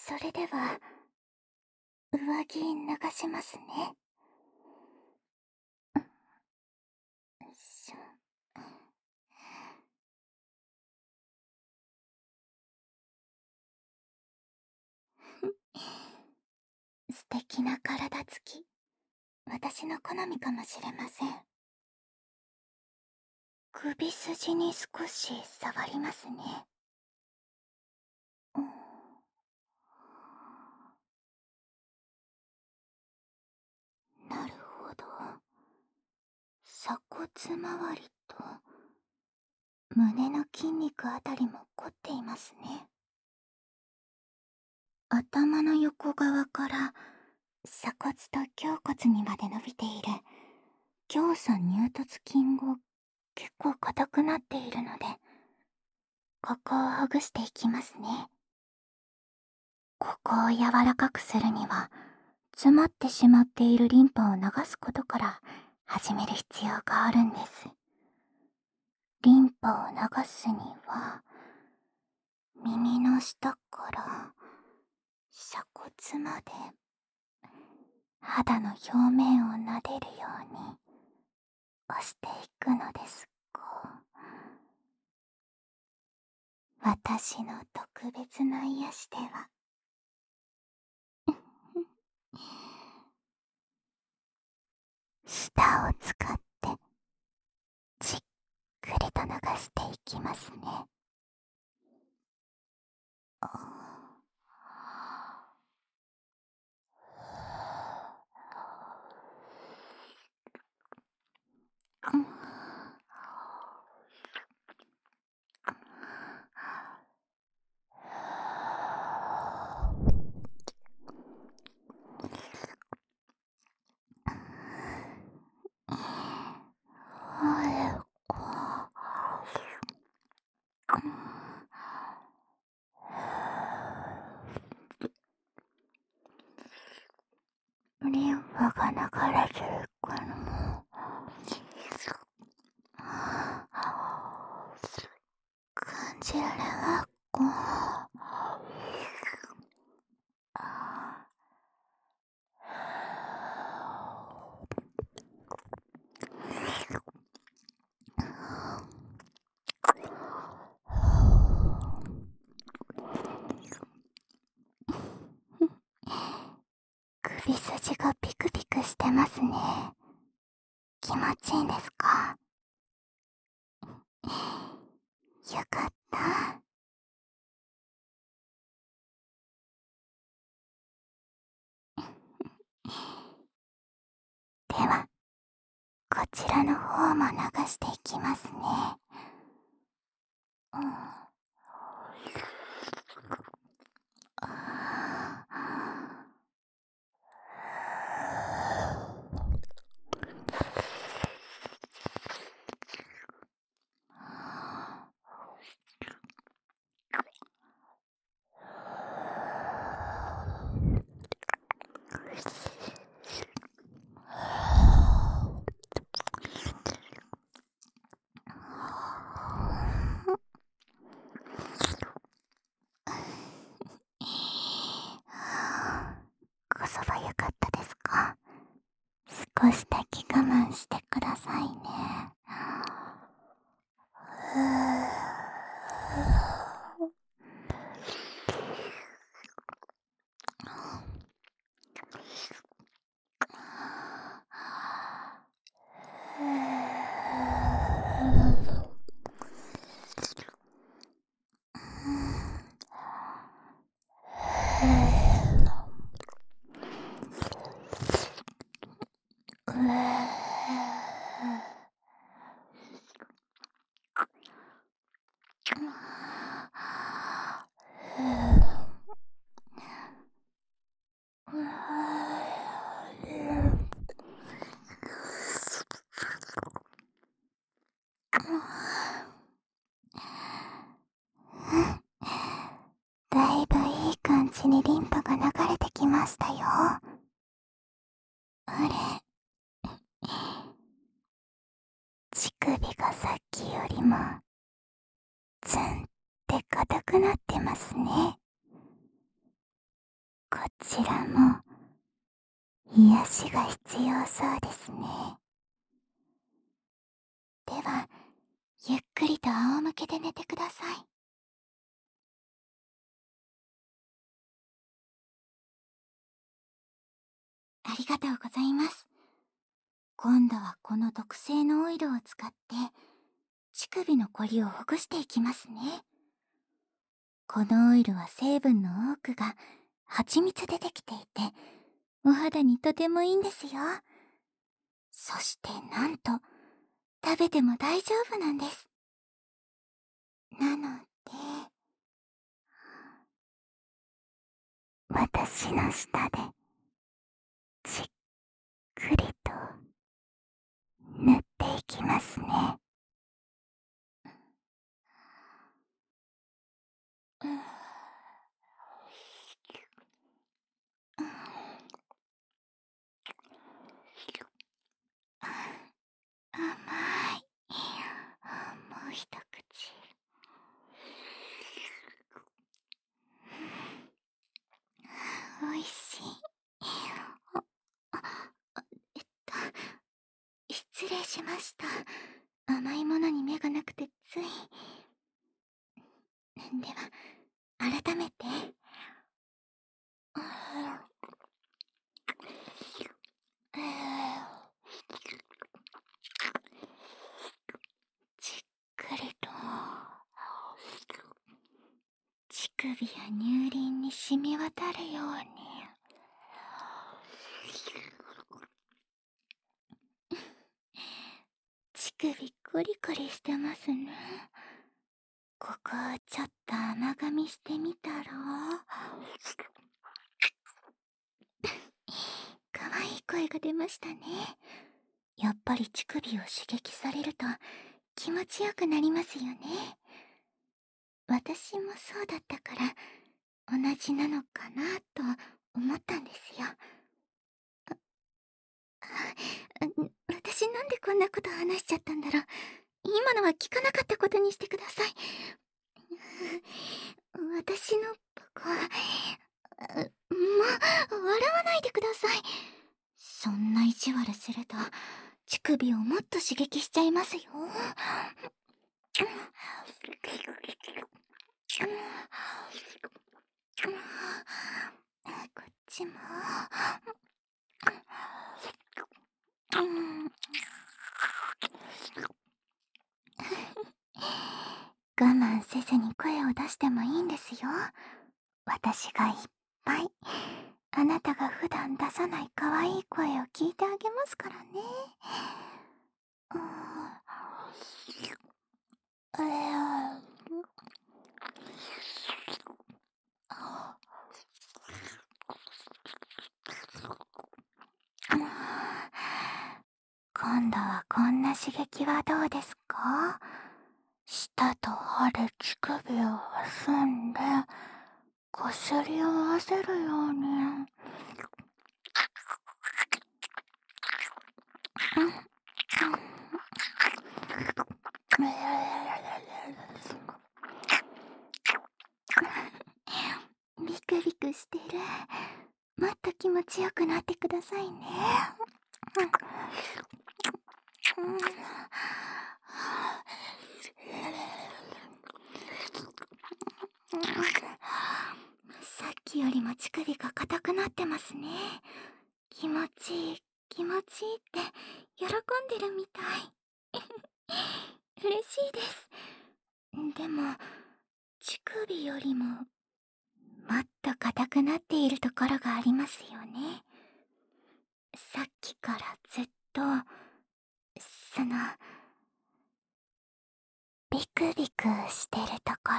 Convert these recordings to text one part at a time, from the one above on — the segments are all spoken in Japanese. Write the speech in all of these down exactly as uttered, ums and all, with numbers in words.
それでは、上着流しますね。よいしょ。素敵な体つき、私の好みかもしれません。首筋に少し触りますね。うん、なるほど。鎖骨周りと胸の筋肉あたりも凝っていますね。頭の横側から鎖骨と胸骨にまで伸びている胸鎖乳突筋が結構硬くなっているので、ここをほぐしていきますね。ここを柔らかくするには、詰まってしまっているリンパを流すことから始める必要があるんです。リンパを流すには、耳の下から鎖骨まで肌の表面を撫でるように押していくのですが、私の特別な癒しでは舌を使ってじっくりと流していきますね。リンパが流れてるかな。感じられますか？首筋がピクピクしてますね。気持ちいいんですか？よかった。では、こちらの方も流していきますね。うん、こそばゆかったですか？少しだけ我慢してくださいね。だいぶいい感じにリンパが流れてきましたよ。あれ、乳首がさっきよりもツンって硬くなってますね。 こちらも癒しが必要そうですね。では、ゆっくりと仰向けで寝てください。ありがとうございます。今度はこの特製のオイルを使って、乳首のこりをほぐしていきますね。このオイルは成分の多くが蜂蜜でできていて、お肌にとてもいいんですよ。そしてなんと、食べても大丈夫なんです。なので、私の舌で、じっくりと、塗っていきますね。うん、甘い。もう一口。おいしい。あ、あ、えっと、失礼しました。甘いものに目がなくてつい。では、改めて。じっくりと乳首や乳輪に染み渡るように。乳首コリコリしてますね。ここをちょっと甘噛みしてみたら、かわいい声が出ましたね。やっぱり乳首を刺激されると気持ちよくなりますよね。私もそうだったから同じなのかなと思ったんですよ。私なんでこんなこと話しちゃったんだろう。今のは聞かなかったことにしてください。私のバカ、もう笑わないでください。そんな意地悪すると乳首をもっと刺激しちゃいますよ。こっちも。我慢せずに声を出してもいいんですよ。私がいっぱいあなたが普段出さない可愛い声を聞いてあげますからね。うん、今度はこんな刺激はどうですか？舌と歯で乳首を挟んで、こすり合わせるように。ビクビクしてる。もっと気持ちよくなってくださいね。さっきよりも乳首が硬くなってますね。気持ちいい、気持ちいいって喜んでるみたい。嬉しいです。でも、乳首よりももっと硬くなっているところがありますよね。さっきからずっと、その、ビクビクしてるところ、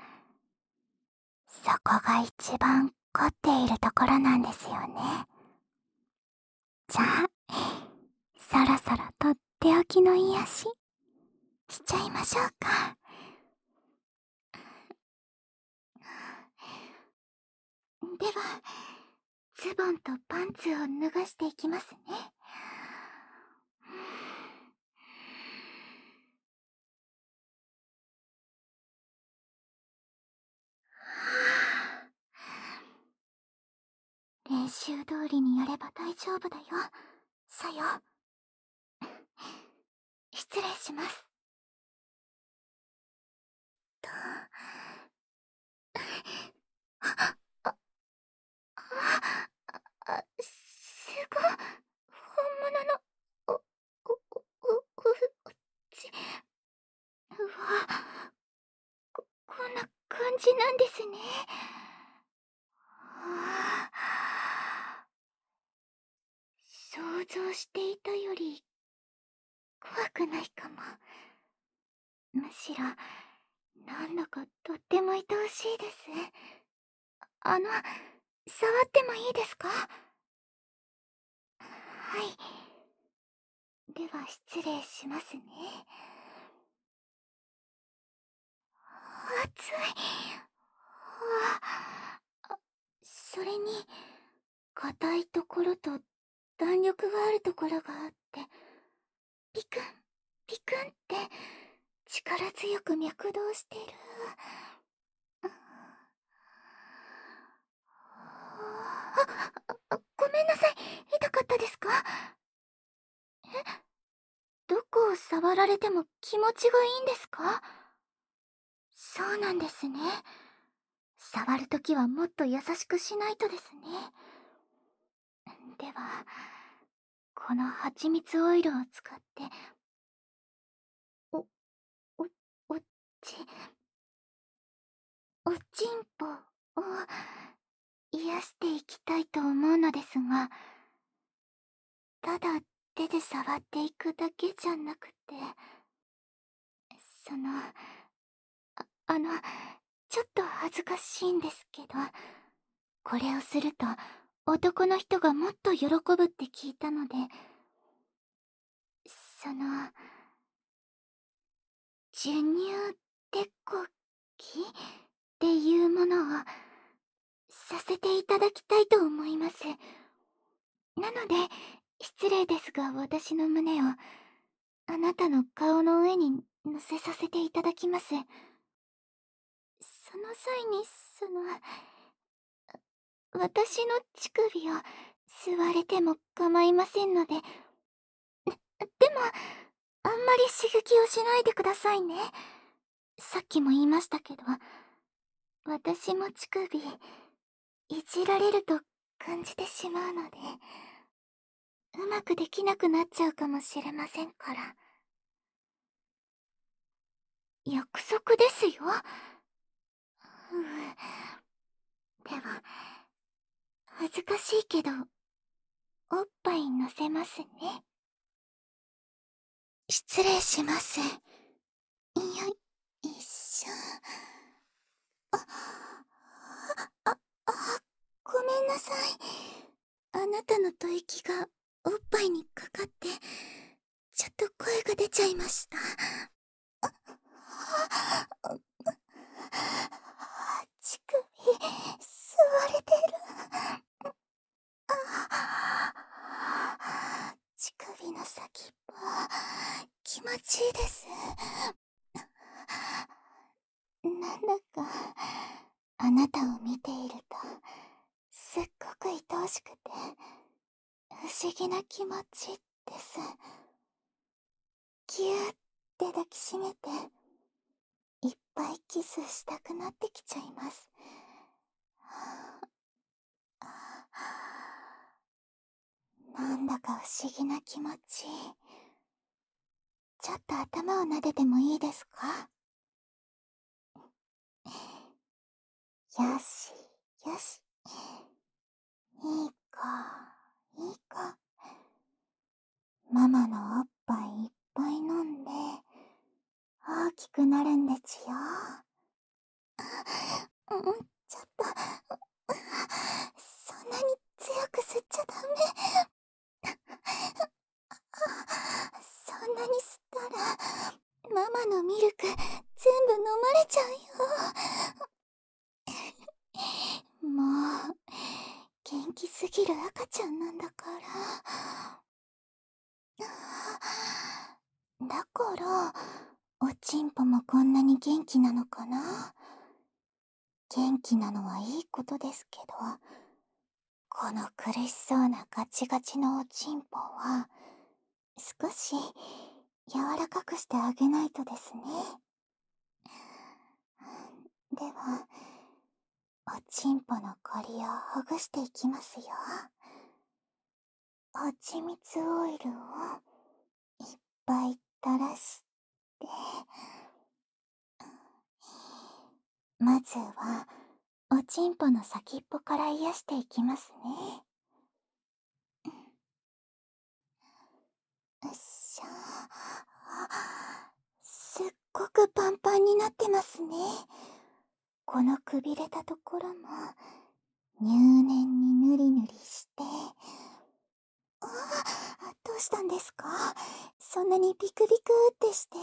そこが一番凝っているところなんですよね。じゃあ、そろそろとっておきの癒し、しちゃいましょうか。では、ズボンとパンツを脱がしていきますね。 練習通りにやれば大丈夫だよ、さよ。失礼します。と。あ、あ、あ、すごい。本物の、お、お、お、お、おち、うわ、こ、こんな感じなんですね。はあ、想像していたより怖くないかも。むしろなんだかとっても愛おしいです。あの、触ってもいいですか？はい。では失礼しますね。熱い。あ、それに硬いところと弾力があるところがあって、ピクンピクンって力強く脈動してる。あ、ごめんなさい。痛かったですか？え、どこを触られても気持ちがいいんですか？そうなんですね。触るときはもっと優しくしないとですね。では、この蜂蜜オイルを使って、お、お、おっち、おちんぽを癒していきたいと思うのですが、ただ手で触っていくだけじゃなくて、その、あ、あの、ちょっと恥ずかしいんですけど、これをすると男の人がもっと喜ぶって聞いたので、その、授乳手こきっていうものをさせていただきたいと思います。なので、失礼ですが私の胸をあなたの顔の上に乗せさせていただきます。その際に、その、私の乳首を吸われても構いませんので、でも、あんまり刺激をしないでくださいね。さっきも言いましたけど、私も乳首、いじられると感じてしまうので、うまくできなくなっちゃうかもしれませんから。約束ですよ。うん。では、恥ずかしいけど、おっぱい乗せますね。失礼します。よいしょ。あ、あ、あ、ごめんなさい。あなたの吐息がおっぱいにかかって、ちょっと声が出ちゃいました。乳首、吸われてる。乳首の先っぽ、気持ちいいです。なんだか、あなたを見ていると、すっごく愛おしくて、不思議な気持ちです。ぎゅーって抱きしめて、いっぱいキスしたくなってきちゃいます。なんだか不思議な気持ち。ちょっと頭を撫でてもいいですか？よし、よし。いい子、いい子。ママのおっぱいいっぱい飲んで、大きくなるんですよ。うん、ちょっと、そんなに強く吸っちゃダメ。そんなに吸ったら、ママのミルク全部飲まれちゃうよ。もう、元気すぎる赤ちゃんなんだから。だから、おちんぽもこんなに元気なのかな。元気なのはいいことですけど、 この苦しそうなガチガチのおちんぽは、少し柔らかくしてあげないとですね。では、おちんぽのコリをほぐしていきますよ。はちみつオイルをいっぱい垂らして、まずはおちんぽの先っぽから癒していきますね。よっしゃ。すっごくパンパンになってますね。このくびれたところも入念にぬりぬりして。あ、どうしたんですか？そんなにビクビクってして。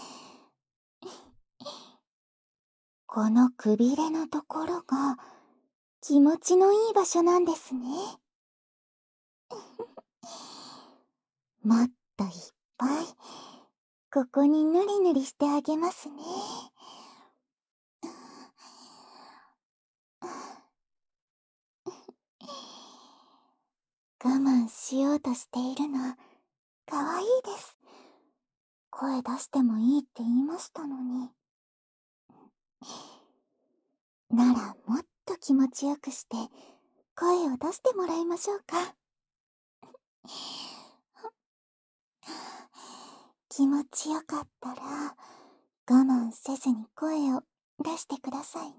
このくびれのところが気持ちのいい場所なんですね。もっといっぱいここにぬりぬりしてあげますね。我慢しようとしているのかわいいです。声出してもいいって言いましたのに。ならもっと気持ちよくして声を出してもらいましょうか。気持ちよかったら我慢せずに声を出してくださいね。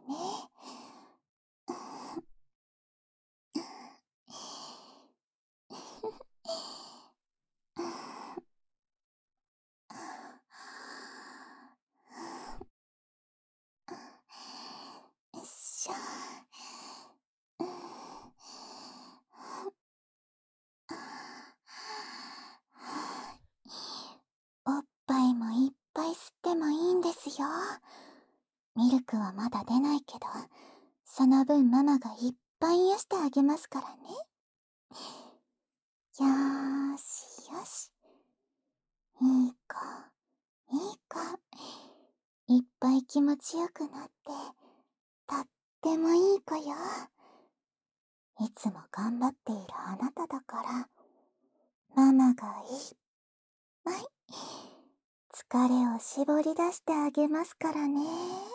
よっしゃ。おっぱいもいっぱい吸ってもいいんですよ。ミルクはまだ出ないけど、その分ママがいっぱい癒してあげますからね。よーしよし。いい子、いい子。いっぱい気持ちよくなって、とってもいい子よ。いつも頑張っているあなただから、ママがいっぱい疲れを絞り出してあげますからね。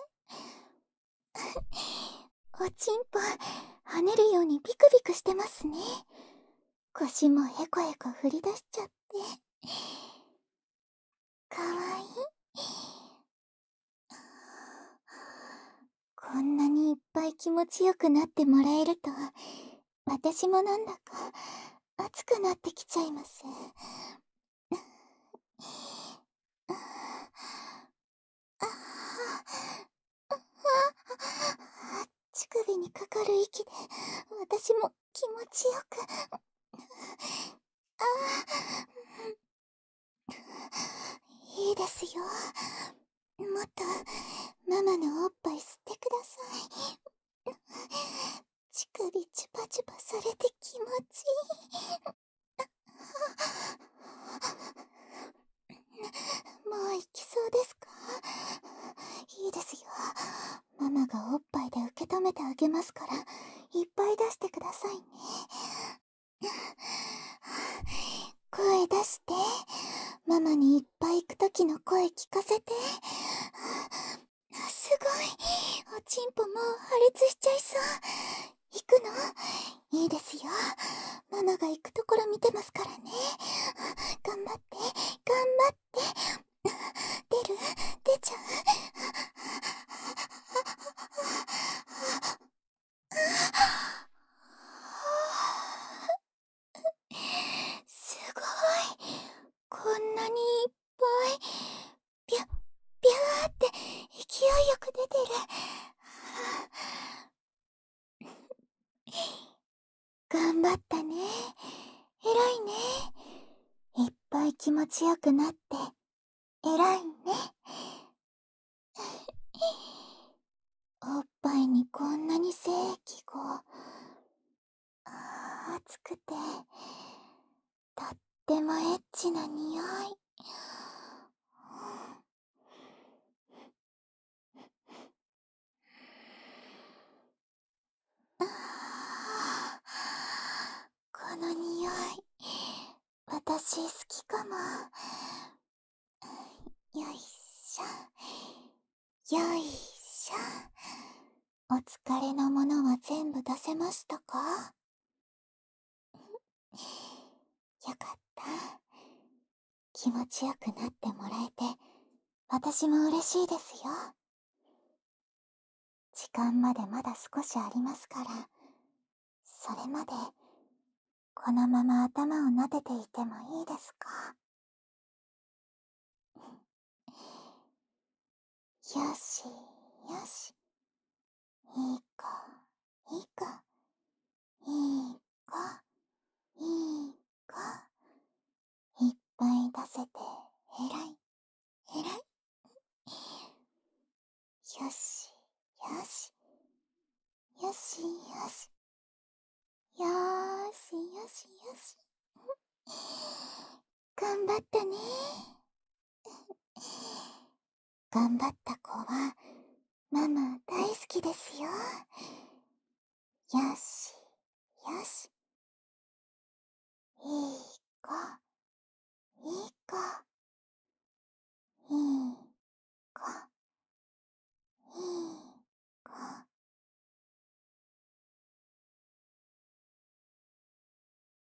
おちんぽ跳ねるようにビクビクしてますね。腰もへこへこ振り出しちゃってかわいい。こんなにいっぱい気持ちよくなってもらえると、私もなんだか熱くなってきちゃいます。乳首にかかる息で私も気持ちよく。ああ、いいですよ。もっとママのおっぱい吸ってください。乳首チュパチュパされて気持ちいい。もう行きそうですか？いいですよ。ママがおっぱいで受け止めてあげますから、いっぱい出してくださいね。声出して。ママにいっぱい行くときの声聞かせて。すごい。おちんぽもう破裂しちゃいそう。行くの？いいですよ。ママが行くところ見てますからね。頑張って、頑張って。出る？出ちゃう？すごい。こんなにいっぱい。ビュッ、ビューって勢いよく出てる。頑張ったね。偉いね。いっぱい気持ちよくなって偉いね。おっぱいにこんなに精液が、あー熱くてとってもエッチな匂い。あ私好きかも。よいしょ。よいしょ。お疲れのものは全部出せましたか？よかった。気持ちよくなってもらえて、私も嬉しいですよ。時間までまだ少しありますから、それまで、このまま頭を撫でていてもいいですか？よし、よし。いい子、いい子、いい子、いい子。いっぱい出せてえらい、えらい。よし、よし、よし、よし。よーし、よし、よし。頑張ったね。頑張った子は、ママ大好きですよ。よし。